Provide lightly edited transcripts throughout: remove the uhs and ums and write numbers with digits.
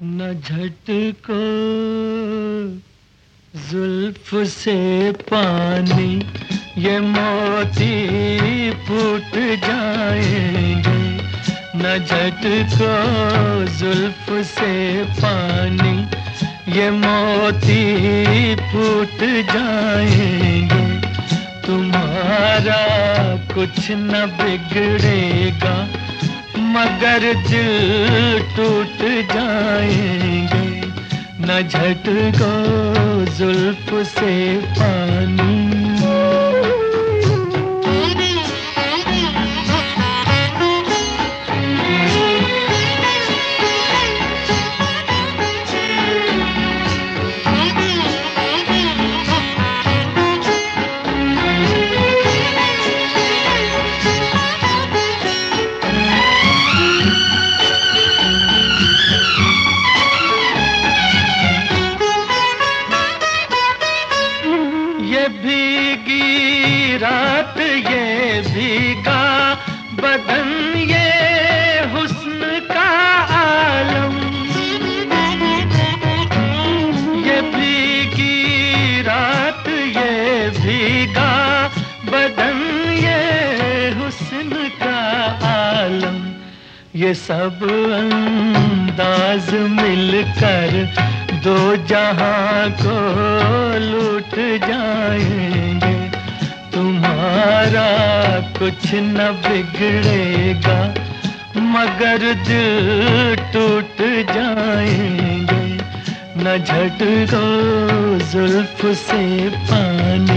न झटको जुल्फ से पानी, ये मोती फूट जाएंगे। न झटको जुल्फ से पानी, ये मोती फूट जाएंगे। तुम्हारा कुछ न बिगड़ेगा, मगर दिल टूट जाएंगे। न झटको जुल्फ से पानी। ये भीगी रात, ये भीगा बदन, ये हुस्न का आलम। ये भीगी रात, ये भीगा बदन, ये हुस्न का आलम। ये सब अंदाज मिलकर दो जहां को लूट जाएंगे। तुम्हारा कुछ न बिगड़ेगा, मगर दिल टूट जाएंगे। न झटको जुल्फ से पानी।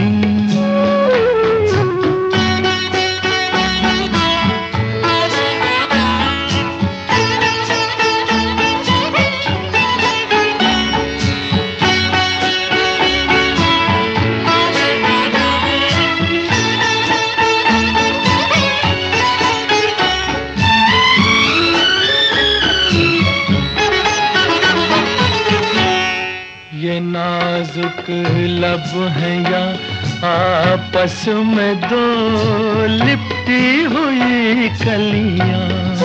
ये नाजुक लब हैं या आपस में दो लिपटी हुई कलियां।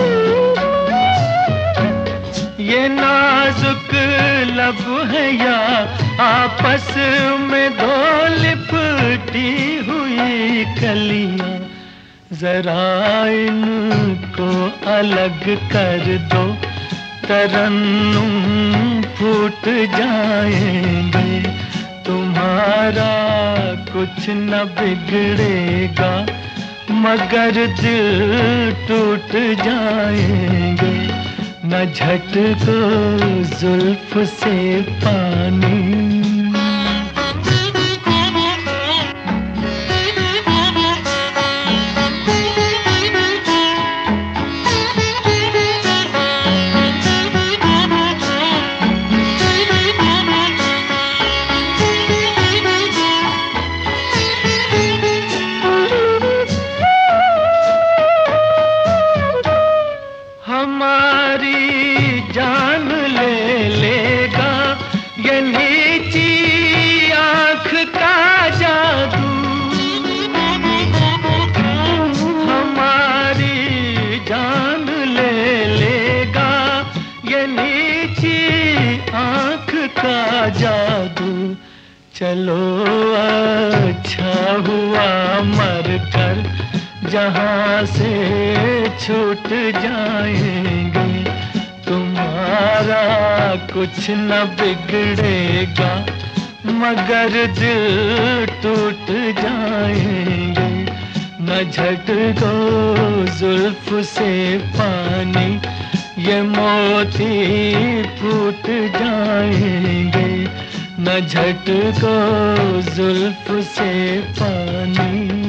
ये नाजुक लब हैं या आपस में दो लिपटी हुई कलियां। जरा इनको अलग कर दो, तरन्नुम फूट जाएंगे। तुम्हारा कुछ न बिगड़ेगा, मगर दिल टूट जाएंगे। न झटको जुल्फ से पानी। हमारी जान ले लेगा ये नीची आँख का जादू। हमारी जान ले लेगा ये नीची आँख का जादू। चलो अच्छा हुआ मर कर जहाँ से छूट जाएंगे। तुम्हारा कुछ न बिगड़ेगा, मगर दिल टूट जाएंगे। न झटको जुल्फ से पानी, ये मोती फूट जाएंगे। न झटको जुल्फ से पानी।